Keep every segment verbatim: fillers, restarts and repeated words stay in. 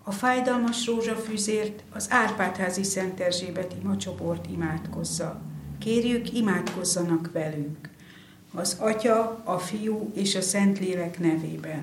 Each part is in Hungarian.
A fájdalmas rózsafűzért az Árpád-házi Szent Erzsébet imacsoport imádkozza. Kérjük, imádkozzanak velünk. Az Atya, a Fiú és a Szentlélek nevében.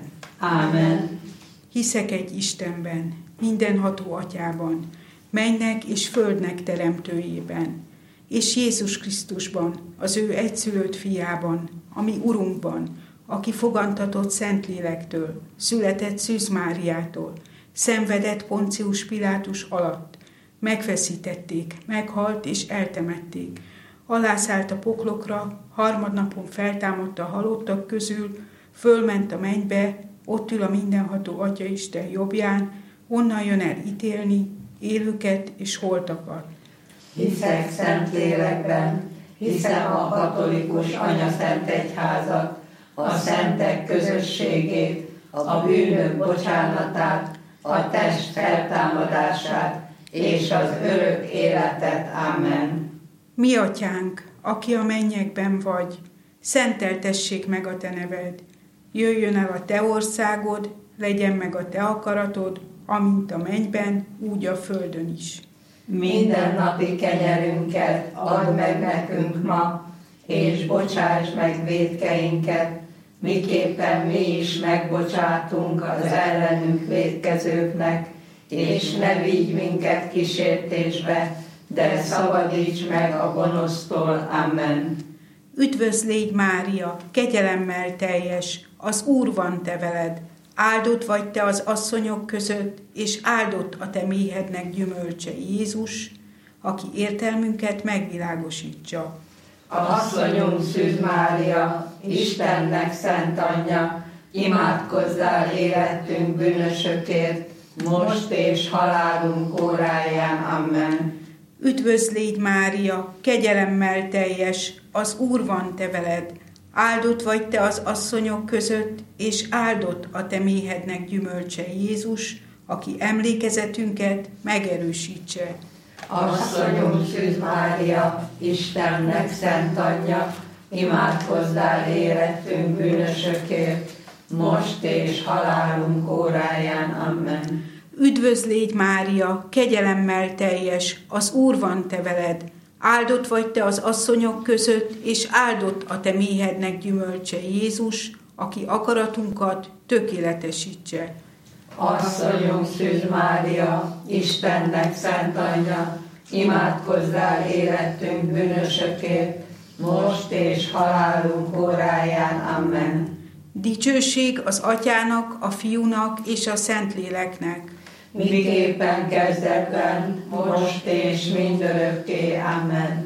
Ámen. Hiszek egy Istenben, mindenható Atyában, mennek és földnek teremtőjében, és Jézus Krisztusban, az ő egyszülött fiában, ami Urunkban, aki fogantatott Szentlélektől, született Szűz Máriától, szenvedett Poncius Pilátus alatt, megfeszítették, meghalt és eltemették, alászállt a poklokra, harmadnapon feltámadt a halottak közül, fölment a mennybe, ott ül a mindenható Atyaisten jobbján, onnan jön el ítélni élőket és holtakat. Hiszek Szentlélekben, hiszem a katolikus anyaszent egyházat, a szentek közösségét, a bűnök bocsánatát, a test feltámadását és az örök életet. Ámen. Mi Atyánk, aki a mennyekben vagy, szenteltessék meg a te neved. Jöjjön el a te országod, legyen meg a te akaratod, amint a mennyben, úgy a földön is. Minden napi kenyerünket add meg nekünk ma, és bocsáss meg vétkeinket, miképpen mi is megbocsátunk az ellenünk vétkezőknek, és ne vigy minket kísértésbe, de szabadíts meg a gonosztól. Amen. Üdvözl légy, Mária, kegyelemmel teljes, az Úr van te veled, áldott vagy te az asszonyok között, és áldott a te méhednek gyümölcse Jézus, aki értelmünket megvilágosítsa. Asszonyunk Szűz Mária, Istennek szent anyja, imádkozzál életünk bűnösökért, most és halálunk óráján. Amen. Üdvözl légy, Mária, kegyelemmel teljes, az Úr van te veled, áldott vagy te az asszonyok között, és áldott a te méhednek gyümölcse Jézus, aki emlékezetünket megerősítse. Asszonyunk Szűz Mária, Istennek szent anyja, imádkozzál életünk bűnösökért, most és halálunk óráján. Amen. Üdvözl légy, Mária, kegyelemmel teljes, az Úr van te veled, áldott vagy te az asszonyok között, és áldott a te méhednek gyümölcse Jézus, aki akaratunkat tökéletesítse. Asszonyunk Szűz Mária, Istennek szent anyja, imádkozzál életünk bűnösökért, most és halálunk óráján. Amen. Dicsőség az Atyának, a Fiúnak és a Szentléleknek, miképpen kezdetben, most és mindörökké. Amen.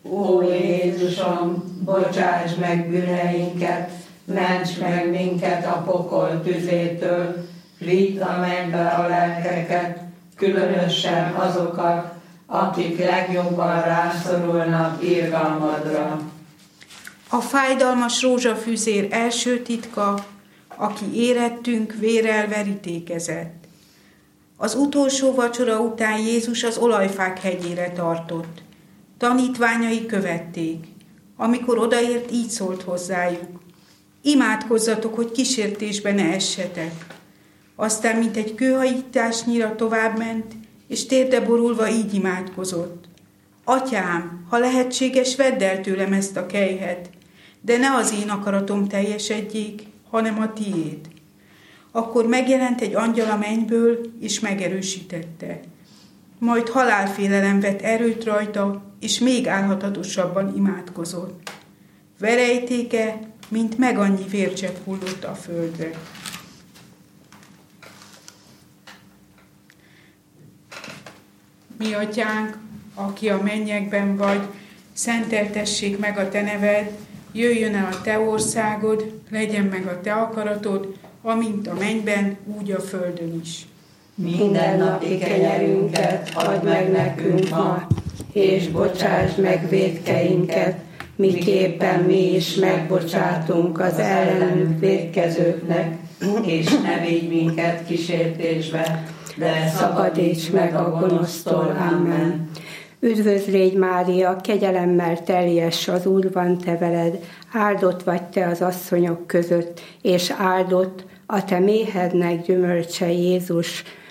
Ó Jézusom, bocsáss meg bűneinket, ments meg minket a pokol tüzétől, vidd a mennybe a lelkeket, különösen azokat, akik legjobban rászorulnak irgalmadra. A fájdalmas rózsafűzér első titka, aki érettünk vérrel verítékezett. Az utolsó vacsora után Jézus az olajfák hegyére tartott. Tanítványai követték. Amikor odaért, így szólt hozzájuk: imádkozzatok, hogy kísértésbe ne essetek. Aztán, mint egy kőhajításnyira továbbment, és térde borulva így imádkozott: Atyám, ha lehetséges, vedd el tőlem ezt a kelyhet, de ne az én akaratom teljesedjék, hanem a tiéd. Akkor megjelent egy angyal a mennyből, és megerősítette. Majd halálfélelem vett erőt rajta, és még álhatatosabban imádkozott. Verejtéke, mint meg annyi vércsepp hullott a földre. Mi Atyánk, aki a mennyekben vagy, szenteltessék meg a te neved, jöjjön el a te országod, legyen meg a te akaratod, amint a mennyben, úgy a földön is. Minden napi kenyerünket add meg nekünk ma, és bocsáss meg vétkeinket, miképpen mi is megbocsátunk az ellenünk vétkezőknek, és ne vigy minket kísértésbe, de szabadíts meg a gonosztól. Amen. Üdvözl légy, Mária, kegyelemmel teljes, az Úr van te veled, áldott vagy te az asszonyok között, és áldott a te méhednek gyümölcse Jézus,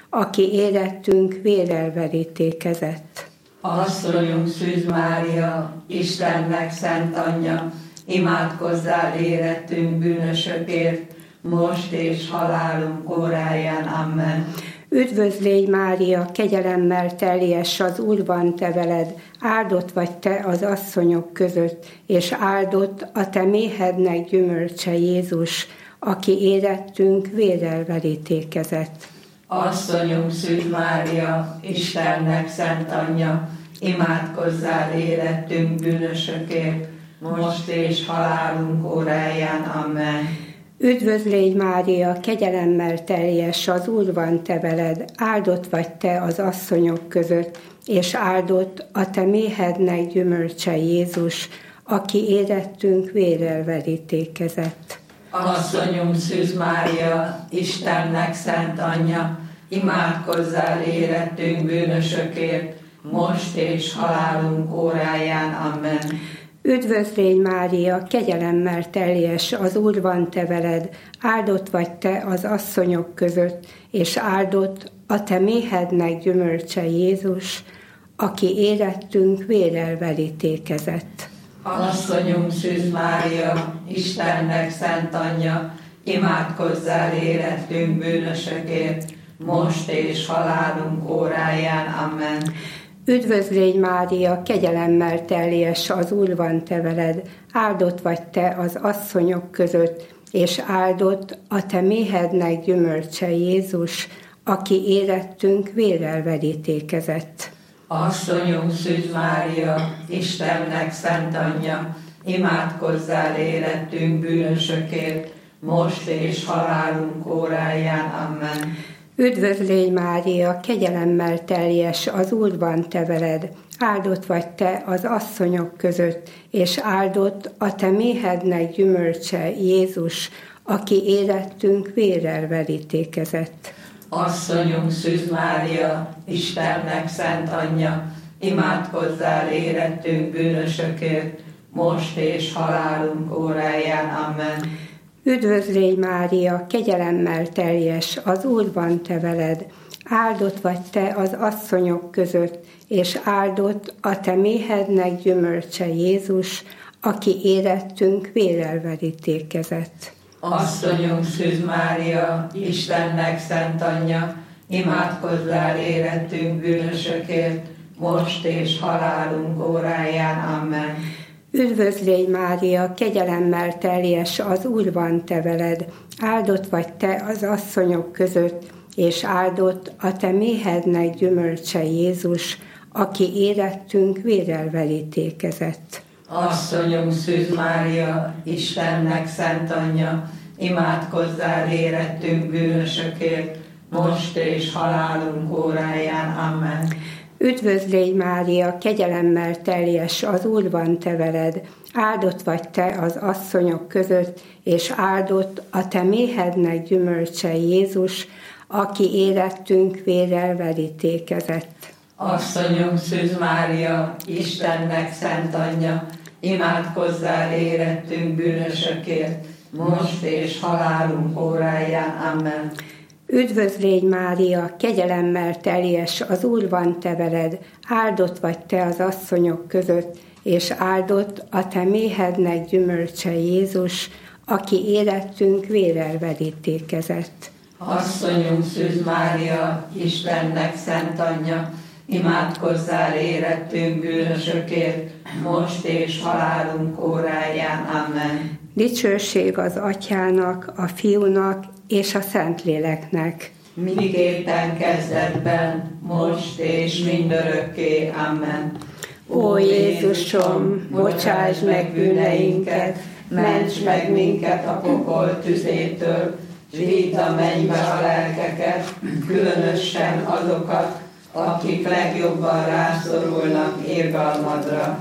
aki érettünk vérrel verítékezett. Asszonyunk Szűz Mária, Istennek szent anyja, imádkozzál érettünk bűnösökért, most és halálunk óráján. Amen. Üdvözlégy Mária, kegyelemmel teljes, az Úr van te veled, áldott vagy te az asszonyok között, és áldott a te méhednek gyümölcse Jézus, aki érettünk vérrel verítékezett. Asszonyunk Szűz Mária, Istennek szent anyja, imádkozzál érettünk bűnösökért, most és halálunk óráján. Amen. Üdvözlégy Mária, kegyelemmel teljes, az Úr van te veled, áldott vagy te az asszonyok között, és áldott a te méhednek gyümölcse Jézus, aki érettünk vérrel verítékezett. Asszonyunk Szűz Mária, Istennek szent anyja, imádkozzál érettünk bűnösökért, most és halálunk óráján. Amen. Üdvözlégy Mária, kegyelemmel teljes, az Úr van te veled, áldott vagy te az asszonyok között, és áldott a te méhednek gyümölcse Jézus, aki érettünk vérrel verítékezett. Asszonyunk Szűz Mária, Istennek szent anyja, imádkozzál érettünk bűnösökért, most és halálunk óráján. Amen. Üdvözlégy Mária, kegyelemmel teljes, az Úr van te veled, áldott vagy te az asszonyok között, és áldott a te méhednek gyümölcse Jézus, aki érettünk vérrel verítékezett. Asszonyunk Szűz Mária, Istennek szent anyja, imádkozzál érettünk bűnösökért, most és halálunk óráján. Amen. Üdvözlégy Mária, kegyelemmel teljes, az Úr van te veled, áldott vagy te az asszonyok között, és áldott a te méhednek gyümölcse Jézus, aki érettünk vérrel verítékezett. Asszonyunk Szűz Mária, Istennek szent anyja, imádkozzál érettünk bűnösökért, most és halálunk óráján. Amen. Üdvözlégy Mária, kegyelemmel teljes, az Úr van te veled, áldott vagy te az asszonyok között, és áldott a te méhednek gyümölcse Jézus, aki érettünk vérrel verítékezett. Asszonyunk Szűz Mária, Istennek szent anyja, imádkozzál érettünk bűnösökért, most és halálunk óráján. Amen. Üdvözlégy Mária, kegyelemmel teljes, az Úr van te veled, áldott vagy te az asszonyok között, és áldott a te méhednek gyümölcse Jézus, aki érettünk vérrel verítékezett. Asszonyunk Szűz Mária, Istennek szent anyja, imádkozzál érettünk bűnösökért, most és halálunk óráján. Amen. Üdvözlégy Mária, kegyelemmel teljes, az Úr van te veled, áldott vagy te az asszonyok között, és áldott a te méhednek gyümölcse Jézus, aki érettünk vérrel verítékezett. Asszonyunk Szűz Mária, Istennek szent anyja, imádkozzál érettünk bűnösökért, most és halálunk óráján. Amen. Üdvözlégy Mária, kegyelemmel teljes, az Úr van te veled, áldott vagy te az asszonyok között, és áldott a te méhednek gyümölcse Jézus, aki érettünk vérrel verítékezett. Asszonyunk Szűz Mária, Istennek szent anyja, imádkozzál érettünk bűnösökért, most és halálunk óráján. Amen. Dicsőség az Atyának, a Fiúnak és a Szentléleknek. Miképpen kezdetben, most és mindörökké. Amen. Ó Jézusom, bocsáss meg bűneinket, ments meg minket a pokol tüzétől, vidd a mennybe a lelkeket, különösen azokat, akik legjobban rászorulnak irgalmadra.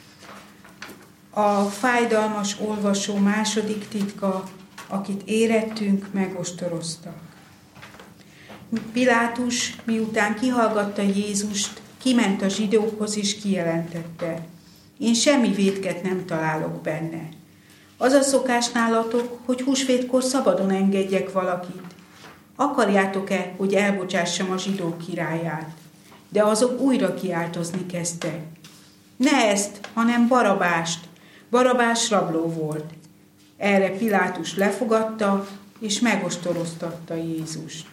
A fájdalmas olvasó második titka, akit érettünk, megostoroztak. Pilátus, miután kihallgatta Jézust, kiment a zsidókhoz és kijelentette: én semmi vétket nem találok benne. Az a szokás nálatok, hogy húsvétkor szabadon engedjek valakit. akarjátok-e, hogy elbocsássam a zsidók királyát? De azok újra kiáltozni kezdtek. Ne ezt, hanem Barabást. Barabás rabló volt. Erre Pilátus lefogadta, és megostoroztatta Jézust.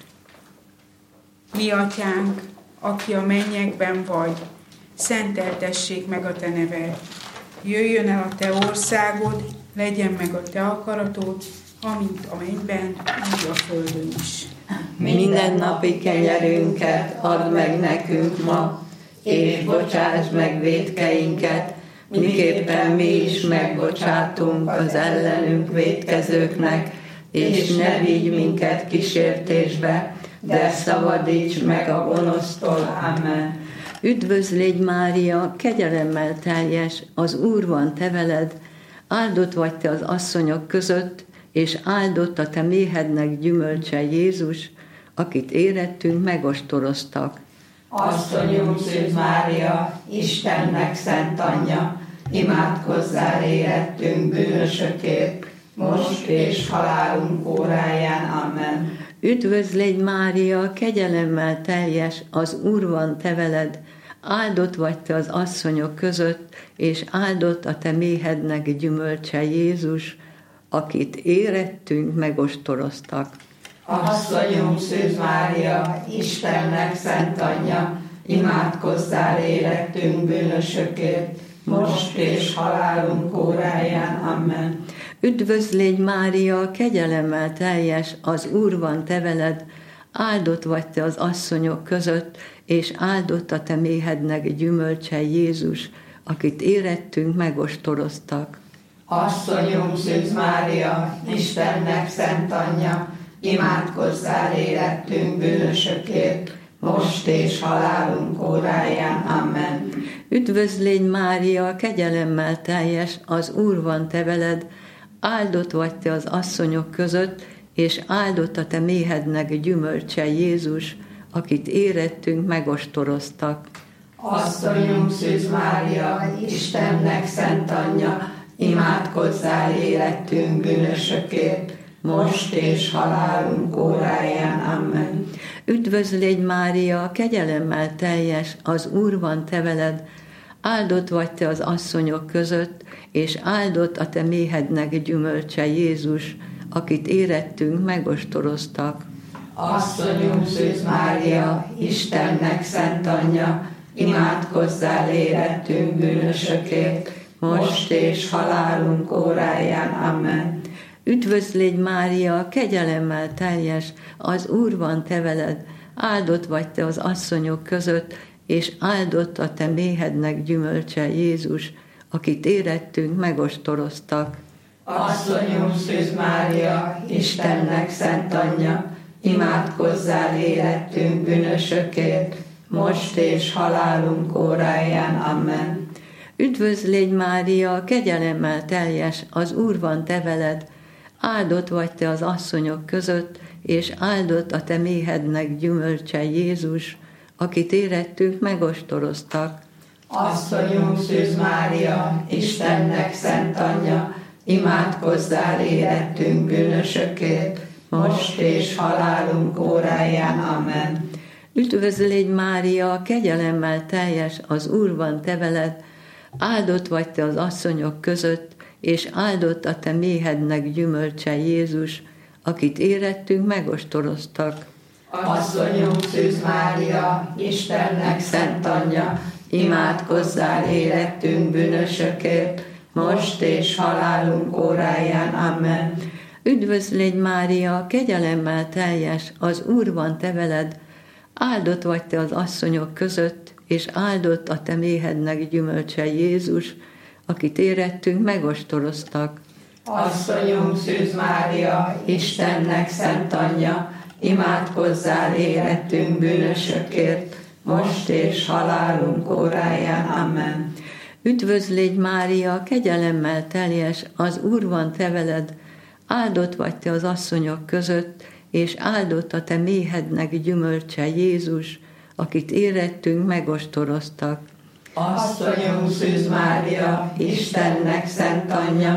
Mi atyánk, aki a mennyekben vagy, szenteltessék meg a te neved. Jöjjön el a te országod, legyen meg a te akaratod, amint a mennyben, úgy a földön is. Minden napi kenyerünket add meg nekünk ma, és bocsásd meg vétkeinket, miképpen mi is megbocsátunk az ellenünk vétkezőknek, és ne vigy minket kísértésbe, de szabadíts meg a gonosztól. Amen. Üdvözlégy Mária, kegyelemmel teljes, az Úr van te veled, áldott vagy te az asszonyok között, és áldott a te méhednek gyümölcse Jézus, akit érettünk megostoroztak. Asszonyunk Szűz Mária, Istennek szent anyja, imádkozzál érettünk bűnösökért, most és halálunk óráján. Amen. Üdvözlégy Mária, kegyelemmel teljes, az Úr van te veled, áldott vagy te az asszonyok között, és áldott a te méhednek gyümölcse Jézus, akit érettünk megostoroztak. Asszonyunk Szűz Mária, Istennek szent anyja, imádkozzál érettünk bűnösökért, most és halálunk óráján. Amen. Üdvözlégy Mária, kegyelemmel teljes, az Úr van te veled, áldott vagy te az asszonyok között, és áldott a te méhednek gyümölcse Jézus, akit érettünk megostoroztak. Asszonyunk Szűz Mária, Istennek szent anyja, imádkozzál érettünk bűnösökért, most és halálunk óráján. Amen. Üdvözlégy Mária, kegyelemmel teljes, az Úr van te veled, áldott vagy te az asszonyok között, és áldott a te méhednek gyümölcse Jézus, akit érettünk megostoroztak. Asszonyunk Szűz Mária, Istennek szent anyja, imádkozzál érettünk bűnösökért, most és halálunk óráján. Amen. Üdvözlégy Mária, kegyelemmel teljes, az Úr van te veled, áldott vagy te az asszonyok között, és áldott a te méhednek gyümölcse Jézus, akit érettünk megostoroztak. Asszonyunk Szűz Mária, Istennek szent anyja, imádkozzál érettünk bűnösökért, most és halálunk óráján. Amen. Üdvözlégy Mária, kegyelemmel teljes, az Úr van te veled, áldott vagy te az asszonyok között, és áldott a te méhednek gyümölcse Jézus, akit érettünk megostoroztak. Asszonyunk Szűz Mária, Istennek szent anyja, imádkozzál érettünk bűnösökért, most és halálunk óráján. Amen. Üdvözlégy Mária, kegyelemmel teljes, az Úr van te veled, áldott vagy te az asszonyok között, és áldott a te méhednek gyümölcse Jézus, akit érettünk megostoroztak. Asszonyunk Szűz Mária, Istennek szent anyja, imádkozzál érettünk bűnösökért, most és halálunk óráján. Amen. Üdvözlégy Mária, kegyelemmel teljes, az Úr van te veled, áldott vagy te az asszonyok között, és áldott a te méhednek gyümölcse Jézus, akit érettünk megostoroztak. Asszonyunk Szűz Mária, Istennek szent anyja, imádkozzál érettünk bűnösökért, most és halálunk óráján. Amen. Üdvözlégy Mária, kegyelemmel teljes, az Úr van te veled, áldott vagy te az asszonyok között, és áldott a te méhednek gyümölcse Jézus, akit érettünk megostoroztak. Asszonyunk Szűz Mária, Istennek szent anyja, imádkozzál érettünk bűnösökért, most és halálunk óráján. Amen. Üdvözlégy Mária, kegyelemmel teljes, az Úr van te veled, áldott vagy te az asszonyok között, és áldott a te méhednek gyümölcse Jézus, akit érettünk megostoroztak. Asszonyunk Szűz Mária, Istennek szent anyja,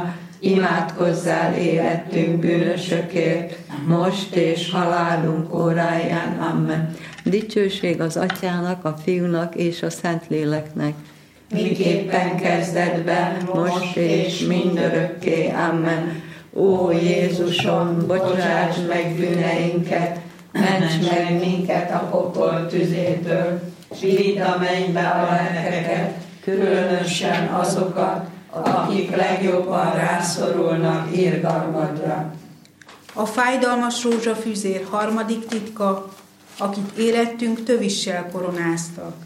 imádkozzál érettünk bűnösökért, most és halálunk óráján. Amen. Dicsőség az Atyának, a Fiúnak és a Szentléleknek, miképpen kezdetben, most és mindörökké. Amen. Ó Jézusom, bocsáss meg bűneinket, ments meg minket a pokol tüzétől, s vidd a mennybe a lelkeket, különösen azokat, akik legjobban rászorulnak irgalmadra. A fájdalmas rózsafűzér harmadik titka, akit érettünk tövissel koronáztak.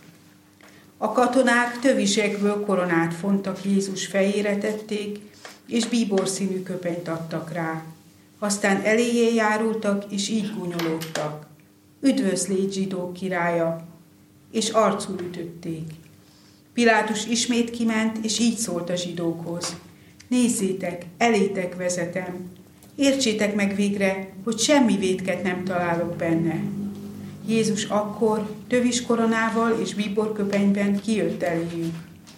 A katonák tövisekből koronát fontak Jézus fejére tették, és bíborszínű köpenyt adtak rá. Aztán eléjé járultak, és így gúnyolódtak. Üdvözlégy, zsidók királya! És arcul ütötték. Pilátus ismét kiment, és így szólt a zsidókhoz. Nézzétek, elétek vezetem. Értsétek meg végre, hogy semmi vétket nem találok benne. Jézus akkor tövis koronával és bíborköpenyben kijött eléjük.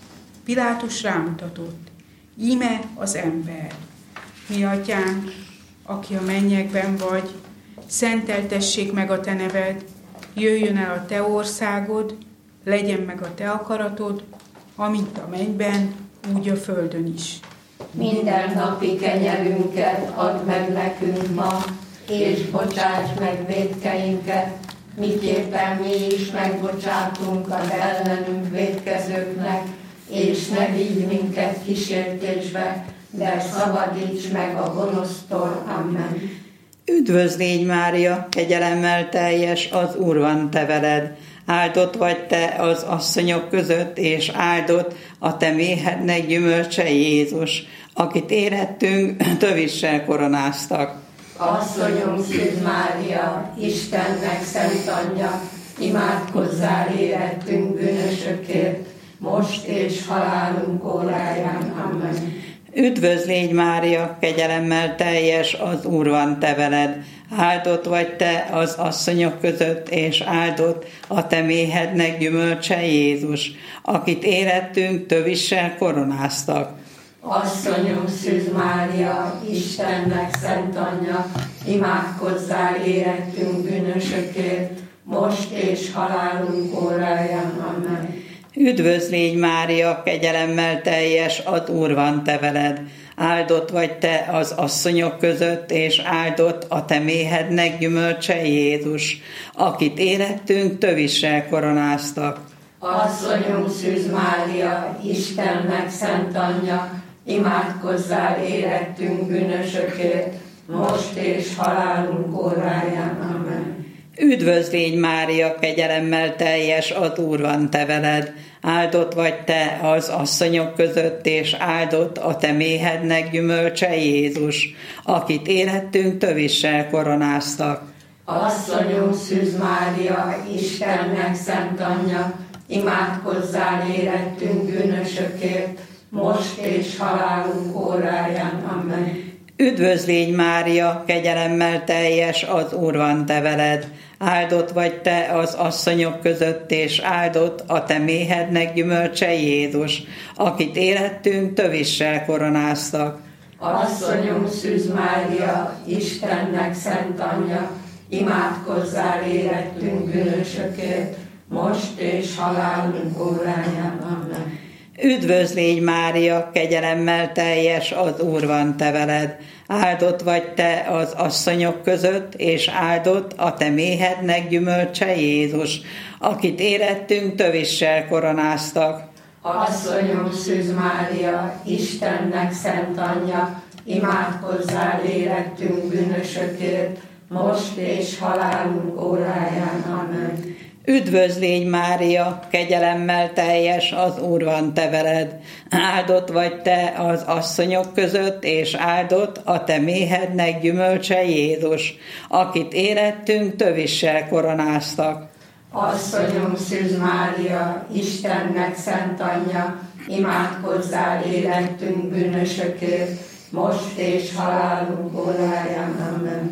Pilátus rámutatott. Íme az ember. Mi atyánk, aki a mennyekben vagy, szenteltessék meg a te neved, jöjjön el a te országod, legyen meg a te akaratod, amint a mennyben, úgy a földön is. Minden napi kenyerünket add meg nekünk ma, és bocsáss meg vétkeinket, miképpen mi is megbocsátunk az ellenünk vétkezőknek, és ne vigy minket kísértésbe, de szabadíts meg a gonosztól. Amen. Üdvözlégy Mária, kegyelemmel teljes, az Úr van te veled. Áldott vagy te az asszonyok között, és áldott a te méhednek gyümölcse Jézus, akit érettünk tövissel koronáztak. Asszonyom Szűz Mária, Istennek szent anyja, imádkozzál érettünk bűnösökért, most és halálunk óráján. Amen. Üdvözlégy Mária, kegyelemmel teljes, az Úr van te veled. Áldott vagy te az asszonyok között, és áldott a te méhednek gyümölcse Jézus, akit érettünk tövissel koronáztak. Asszonyom Szűz Mária, Istennek szent anyja, imádkozzál érettünk bűnösökért, most és halálunk óráján. Amen. Üdvözlégy Mária, kegyelemmel teljes, az Úr van te veled. Áldott vagy te az asszonyok között, és áldott a te méhednek gyümölcse Jézus, akit érettünk tövissel koronáztak. Asszonyom Szűz Mária, Istennek szent anyja, imádkozzál érettünk bűnösökért, most és halálunk óráján. Amen. Üdvözlégy Mária, kegyelemmel teljes, az Úr van te veled. Áldott vagy te az asszonyok között, és áldott a te méhednek gyümölcse Jézus, akit érettünk tövissel koronáztak. Asszonyom Szűz Mária, Istennek szent anyja, imádkozzál érettünk bűnösökért, most és halálunk óráján. Amen. Üdvözlégy Mária, kegyelemmel teljes, az Úr van te veled. Áldott vagy te az asszonyok között, és áldott a te méhednek gyümölcse Jézus, akit érettünk tövissel koronáztak. Asszonyom Szűz Mária, Istennek szent anyja, imádkozzál érettünk bűnösökért, most és halálunk óráján. Amen. Üdvözlégy Mária, kegyelemmel teljes, az Úr van te veled. Áldott vagy te az asszonyok között, és áldott a te méhednek gyümölcse Jézus, akit érettünk tövissel koronáztak. Asszonyom Szűz Mária, Istennek szent anyja, imádkozzál érettünk bűnösökért, most és halálunk óráján. Amen. Üdvözlégy Mária, kegyelemmel teljes, az Úr van te veled. Áldott vagy te az asszonyok között, és áldott a te méhednek gyümölcse Jézus, akit érettünk tövissel koronáztak. Asszonyom Szűz Mária, Istennek szent anyja, imádkozzál érettünk bűnösökért, most és halálunk óráján. Amen.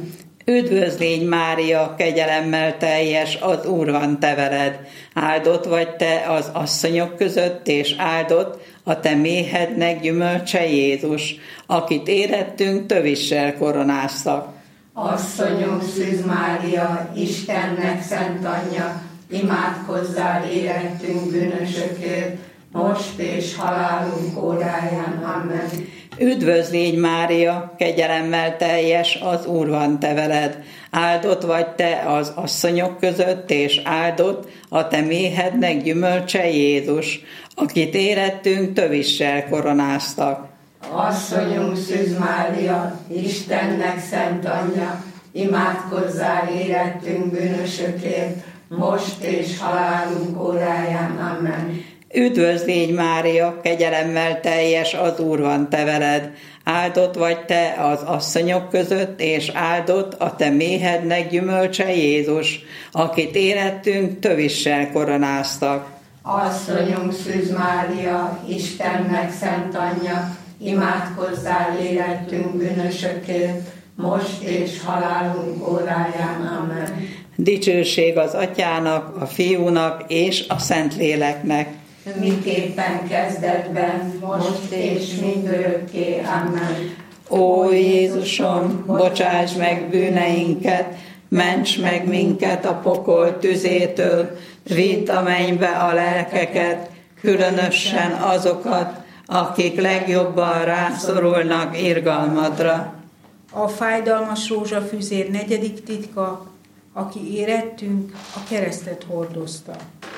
Üdvözl légy Mária, kegyelemmel teljes, az Úr van te veled. Áldott vagy te az asszonyok között, és áldott a te méhednek gyümölcse Jézus, akit érettünk tövissel koronáztak. Asszonyunk Szűz Mária, Istennek szent anyja, imádkozzál érettünk bűnösökért, most és halálunk óráján. Amen. Üdvözl légy Mária, kegyelemmel teljes, az Úr van te veled. Áldott vagy te az asszonyok között, és áldott a te méhednek gyümölcse Jézus, akit érettünk tövissel koronáztak. Asszonyunk Szűz Mária, Istennek szent anyja, imádkozzál érettünk bűnösökért, most és halálunk óráján. Amen. Üdvözl légy Mária, kegyelemmel teljes, az Úr van te veled. Áldott vagy te az asszonyok között, és áldott a te méhednek gyümölcse Jézus, akit érettünk tövissel koronáztak. Asszonyunk Szűz Mária, Istennek szent anyja, imádkozzál érettünk bűnösökért, most és halálunk óráján. Amen. Dicsőség az Atyának, a Fiúnak és a Szentléleknek. Miképpen kezdetben, most és mindörökké. Amen. Ó Jézusom, bocsáss meg bűneinket, ments meg minket a pokol tüzétől, vidd a mennybe a lelkeket, különösen azokat, akik legjobban rászorulnak irgalmadra. A fájdalmas rózsafüzér negyedik titka, aki érettünk, a keresztet hordozta.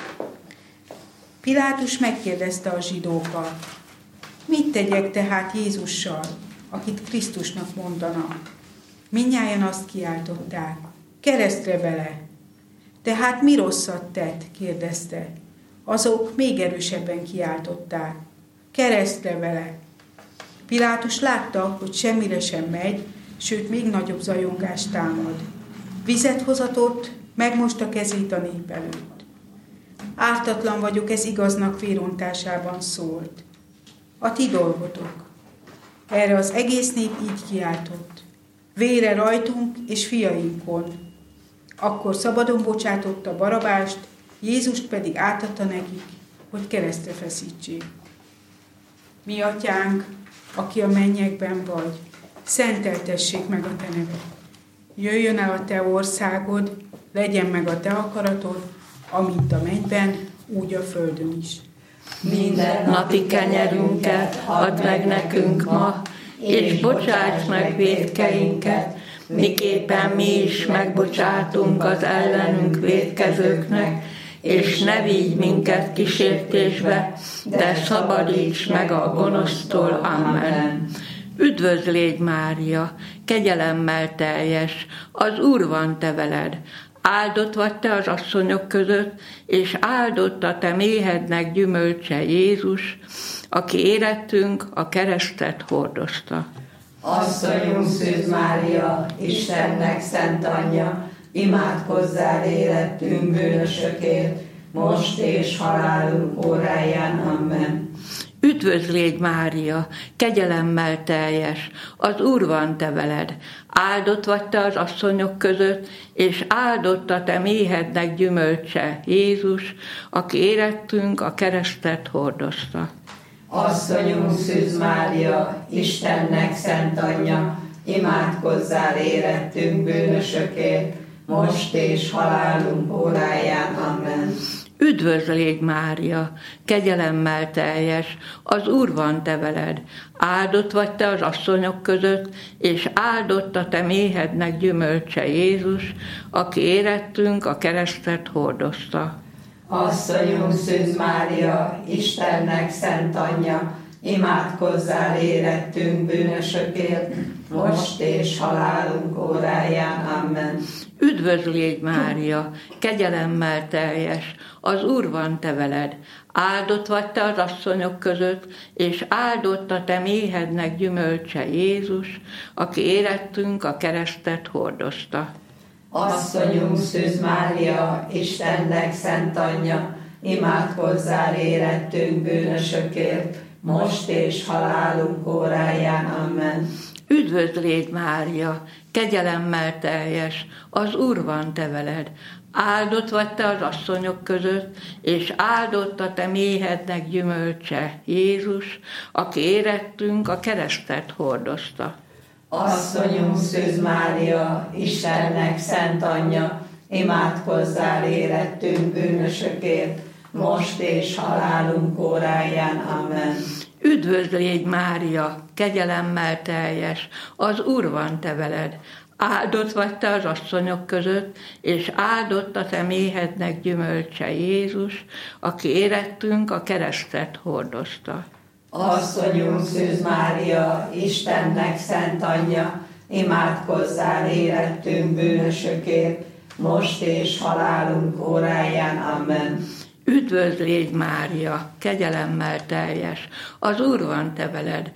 Pilátus megkérdezte a zsidókat, mit tegyek tehát Jézussal, akit Krisztusnak mondanak? Mindnyájan azt kiáltották, keresztre vele. Tehát mi rosszat tett? Kérdezte. Azok még erősebben kiáltották, keresztre vele. Pilátus látta, hogy semmire sem megy, sőt még nagyobb zajongás támad. Vizet hozatott, megmosta kezét a nép előtt. Ártatlan vagyok, ez igaznak vérontásában szólt. A ti dolgotok. Erre az egész nép így kiáltott. Vére rajtunk és fiainkon. Akkor szabadon bocsátotta Barabást, Jézust pedig átadta nekik, hogy keresztre feszítsék. Mi atyánk, aki a mennyekben vagy, szenteltessék meg a te neved. Jöjjön el a te országod, legyen meg a te akaratod, amint a mennyben, úgy a földön is. Minden napi kenyerünket add meg nekünk ma, és bocsáss meg vétkeinket, miképpen mi is megbocsátunk az ellenünk vétkezőknek, és ne vigy minket kísértésbe, de szabadíts meg a gonosztól. Amen. Üdvözl légy Mária, kegyelemmel teljes, az Úr van te veled. Áldott vagy te az asszonyok között, és áldott a te méhednek gyümölcse Jézus, aki érettünk a keresztet hordozta. Asszonyunk Szűz Mária, Istennek szent anyja, imádkozzál érettünk bűnösökért, most és halálunk óráján. Amen. Üdvözl légy Mária, kegyelemmel teljes, az Úr van te veled. Áldott vagy te az asszonyok között, és áldott a te méhednek gyümölcse Jézus, aki érettünk a keresztet hordozta. Asszonyunk Szűz Mária, Istennek szent anyja, imádkozzál érettünk bűnösökért, most és halálunk óráján. Amen. Üdvözl légy Mária, kegyelemmel teljes, az Úr van te veled. Áldott vagy te az asszonyok között, és áldott a te méhednek gyümölcse Jézus, aki érettünk a keresztet hordozta. Asszonyunk Szűz Mária, Istennek szent anyja, imádkozzál érettünk bűnösökért, most és halálunk óráján. Amen. Üdvözl légy Mária, kegyelemmel teljes, az Úr van te veled. Áldott vagy te az asszonyok között, és áldott a te méhednek gyümölcse Jézus, aki érettünk a keresztet hordozta. Asszonyunk Szűz Mária, Istennek szent anyja, imádkozzál érettünk bűnösökért, most és halálunk óráján. Amen. Üdvözl légy, Mária, kegyelemmel teljes, az Úr van te veled. Áldott vagy te az asszonyok között, és áldott a te méhednek gyümölcse, Jézus, aki érettünk a keresztet hordozta. Asszonyunk Szűz Mária, Istennek szent anyja, imádkozzál érettünk bűnösökért, most és halálunk óráján. Amen. Üdvözl légy, Mária, kegyelemmel teljes, az Úr van te veled. Áldott vagy te az asszonyok között, és áldott a te méhednek gyümölcse, Jézus, aki érettünk a keresztet hordozta. Asszonyunk Szűz Mária, Istennek szent anyja, imádkozzál érettünk bűnösökért, most és halálunk óráján. Amen. Üdvözl légy, Mária, kegyelemmel teljes, az Úr van te veled.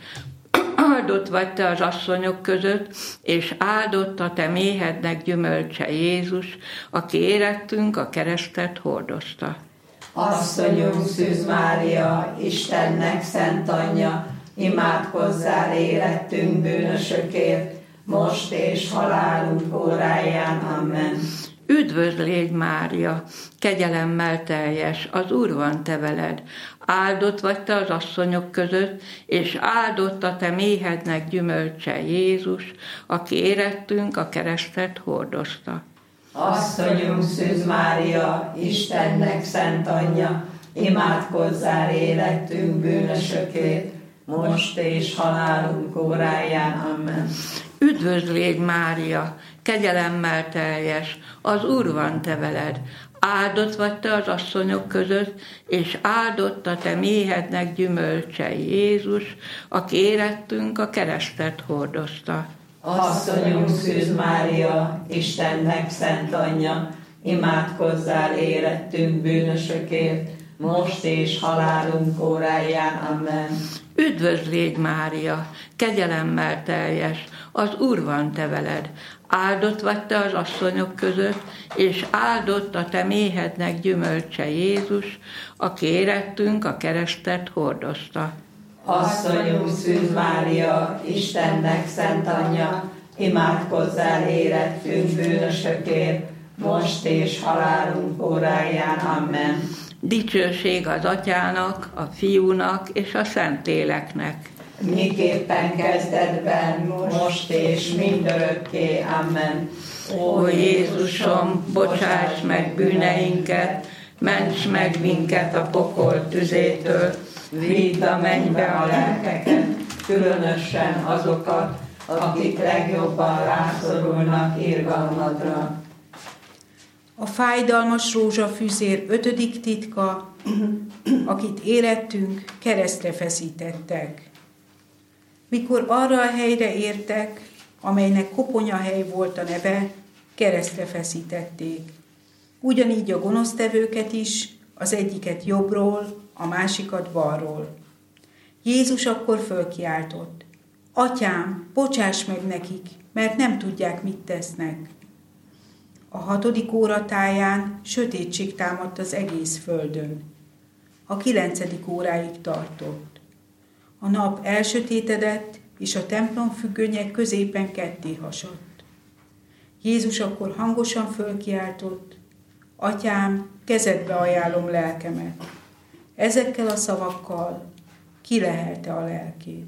Áldott vagy te az asszonyok között, és áldott a te méhednek gyümölcse, Jézus, aki érettünk a keresztet hordozta. Asszonyunk Szűz Mária, Istennek szent anyja, imádkozzál érettünk bűnösökért, most és halálunk óráján. Amen. Üdvözl légy, Mária, kegyelemmel teljes, az Úr van te veled. Áldott vagy te az asszonyok között, és áldott a te méhednek gyümölcse, Jézus, aki érettünk a keresztet hordozta. Asszonyunk Szűz Mária, Istennek szent anyja, imádkozzál érettünk bűnösökért, most és halálunk óráján. Amen. Üdvözl légy, Mária, kegyelemmel teljes, az Úr van te veled. Áldott vagy te az asszonyok között, és áldott a te méhednek gyümölcse, Jézus, aki érettünk a keresztet hordozta. Asszonyunk Szűz Mária, Istennek szent anyja, imádkozzál érettünk bűnösökért, most és halálunk óráján. Amen. Üdvözl légy, Mária, kegyelemmel teljes, az Úr van te veled. Áldott vagy te az asszonyok között, és áldott a te méhednek gyümölcse, Jézus, aki érettünk a keresztet hordozta. Asszonyunk Szűz Mária, Istennek szent anyja, imádkozzál érettünk bűnösökért, most és halálunk óráján. Amen. Dicsőség az Atyának, a Fiúnak és a Szentléleknek. Miképpen kezdetben, most és mindörökké. Amen. Ó Jézusom, bocsáss meg bűneinket, ments meg minket a pokol tüzétől, vidd a mennybe a lelkeket, különösen azokat, akik legjobban rászorulnak irgalmadra. A fájdalmas rózsafűzér ötödik titka, akit érettünk, keresztre feszítettek. Mikor arra a helyre értek, amelynek koponyahely volt a neve, keresztre feszítették. Ugyanígy a gonosztevőket is, az egyiket jobbról, a másikat balról. Jézus akkor fölkiáltott: Atyám, bocsáss meg nekik, mert nem tudják, mit tesznek. A hatodik óra táján sötétség támadt az egész földön. A kilencedik óráig tartott. A nap elsötétedett, és a templom függönyek középen ketté hasadt. Jézus akkor hangosan fölkiáltott: Atyám, kezedbe ajánlom lelkemet. Ezekkel a szavakkal kilehelte a lelkét.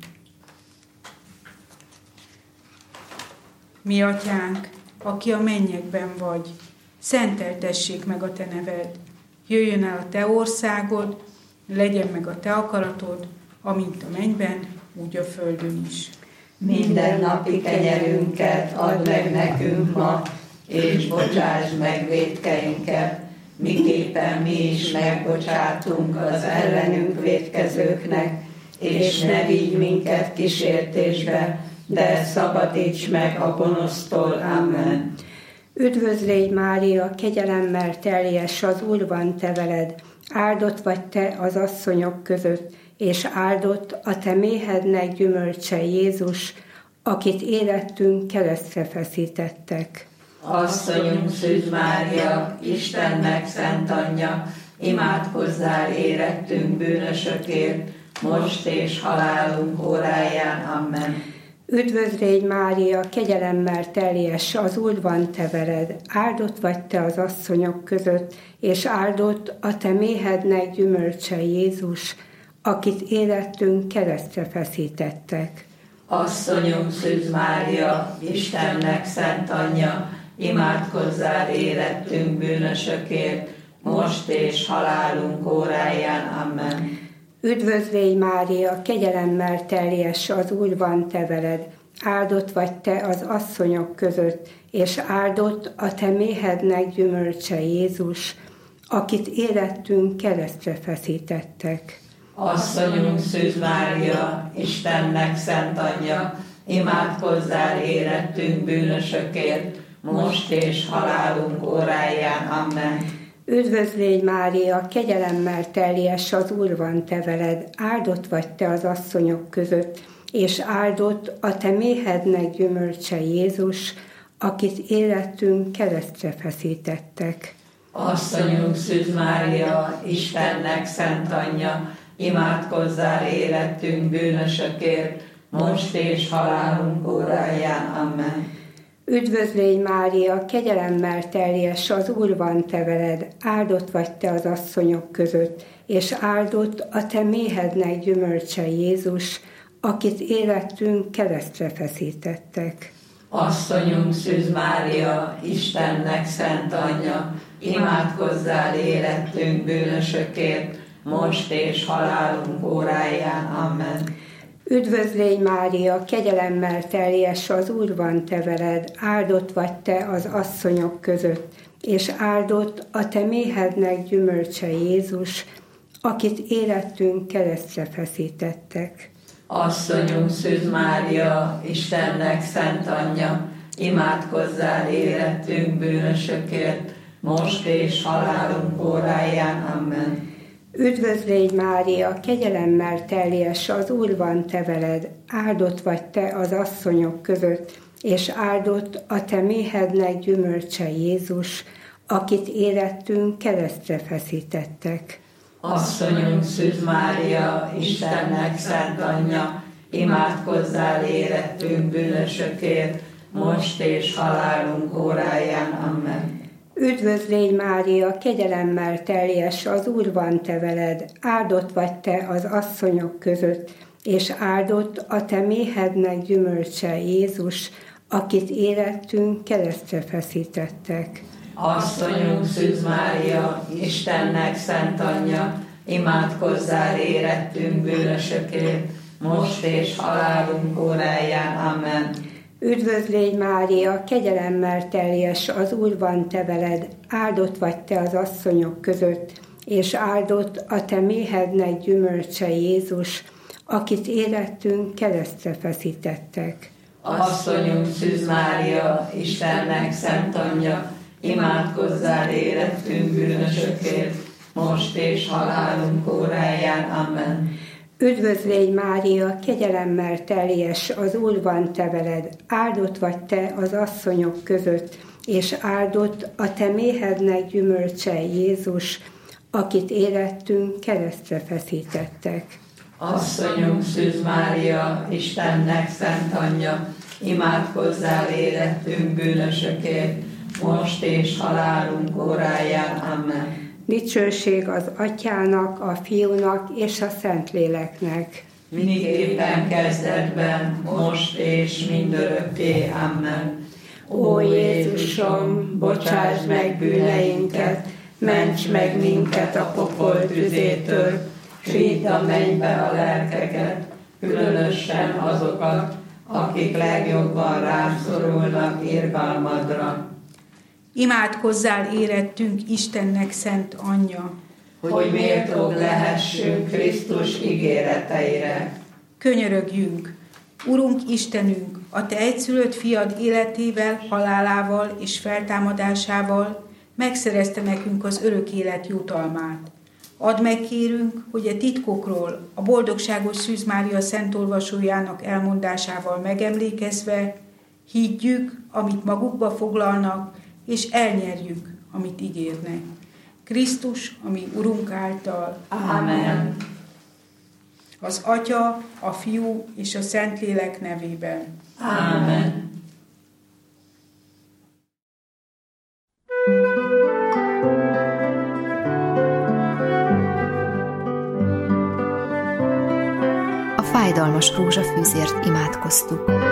Mi atyánk, aki a mennyekben vagy, szenteltessék meg a te neved, jöjjön el a te országod, legyen meg a te akaratod, amint a mennyben, úgy a földön is. Minden napi kenyerünket add meg nekünk ma, és bocsásd meg vétkeinket, miképpen mi is megbocsátunk az ellenünk vétkezőknek, és ne vigy minket kísértésbe, de szabadíts meg a gonosztól. Amen. Üdvözl légy, Mária, kegyelemmel teljes, az Úr van te veled. Áldott vagy te az asszonyok között, és áldott a te méhednek gyümölcse, Jézus, akit érettünk keresztre feszítettek. Asszonyunk Szűz Mária, Istennek szent anyja, imádkozzál érettünk bűnösökért, most és halálunk óráján. Amen. Üdvözl légy Mária, kegyelemmel teljes, az Úr van te veled, áldott vagy te az asszonyok között, és áldott a te méhednek gyümölcse Jézus, akit életünk keresztre feszítettek. Asszonyunk Szűz Mária, Istennek szent anyja, imádkozzál érettünk bűnösökért, most és halálunk óráján. Amen. Üdvözl légy Mária, kegyelemmel teljes, az Úr van te veled, áldott vagy te az asszonyok között, és áldott a te méhednek gyümölcse Jézus, akit életünk keresztre feszítettek. Asszonyunk Szűz Mária, Istennek szent anyja, imádkozzál érettünk bűnösökért, most és halálunk óráján. Amen. Üdvözl légy Mária, kegyelemmel teljes, az Úr van te veled, áldott vagy te az asszonyok között, és áldott a te méhednek gyümölcse Jézus, akit életünk keresztre feszítettek. Asszonyunk Szűz Mária, Istennek szent anyja, imádkozzál érettünk bűnösökért, most és halálunk óráján. Amen. Üdvözl légy Mária, kegyelemmel teljes, az Úr van te veled, áldott vagy te az asszonyok között, és áldott a te méhednek gyümölcse Jézus, akit életünk keresztre feszítettek. Asszonyunk Szűz Mária, Istennek szent anyja, imádkozzál érettünk bűnösökért, most és halálunk óráján. Amen. Üdvözl légy Mária, kegyelemmel teljes, az Úr van te veled, áldott vagy te az asszonyok között, és áldott a te méhednek gyümölcse Jézus, akit életünk keresztre feszítettek. Asszonyunk Szűz Mária, Istennek szent anyja, imádkozzál érettünk bűnösökért, most és halálunk óráján. Amen. Üdvözl légy Mária, kegyelemmel teljes, az Úr van te veled, áldott vagy te az asszonyok között, és áldott a te méhednek gyümölcse Jézus, akit életünk keresztre feszítettek. Asszonyunk Szűz Mária, Istennek szent anyja, imádkozzál érettünk bűnösökért, most és halálunk óráján. Amen. Üdvözl légy Mária, kegyelemmel teljes, az Úr van te veled, áldott vagy te az asszonyok között, és áldott a te méhednek gyümölcse Jézus, akit életünk keresztre feszítettek. Asszonyunk Szűz Mária, Istennek szent anyja, imádkozzál érettünk bűnösökért, most és halálunk óráján. Amen. Üdvözl légy Mária, kegyelemmel teljes, az Úr van te veled, áldott vagy te az asszonyok között, és áldott a te méhednek gyümölcse Jézus, akit életünk keresztre feszítettek. Asszonyunk Szűz Mária, Istennek szent anyja, imádkozzál érettünk bűnösökért, most és halálunk óráján. Amen. Üdvözl légy Mária, kegyelemmel teljes, az Úr van te veled, áldott vagy te az asszonyok között, és áldott a te méhednek gyümölcse Jézus, akit életünk keresztre feszítettek. Asszonyunk Szűz Mária, Istennek szent anyja, imádkozzál érettünk bűnösökért, most és halálunk óráján. Amen. Dicsőség az Atyának, a Fiúnak és a Szentléleknek. Miképpen kezdetben, most és mindörökké. Amen. Ó Jézusom, bocsásd meg bűneinket, ments meg minket a pokol tüzétől, s vidd a mennybe a lelkeket, különösen azokat, akik legjobban rászorulnak irgalmadra. Imádkozzál érettünk Istennek szent anyja, hogy méltók lehessünk Krisztus ígéreteire. Könyörögjünk! Urunk Istenünk, a Te egyszülött fiad életével, halálával és feltámadásával megszerezte nekünk az örök élet jutalmát. Add meg, kérünk, hogy a titkokról, a boldogságos Szűz Mária szent olvasójának elmondásával megemlékezve higgyük, amit magukba foglalnak, és elnyerjük, amit ígérnek. Krisztus, ami Urunk által. Amen. az Atya, a Fiú és a Szentlélek nevében. Ámen. A fájdalmas rózsafűzért imádkoztuk.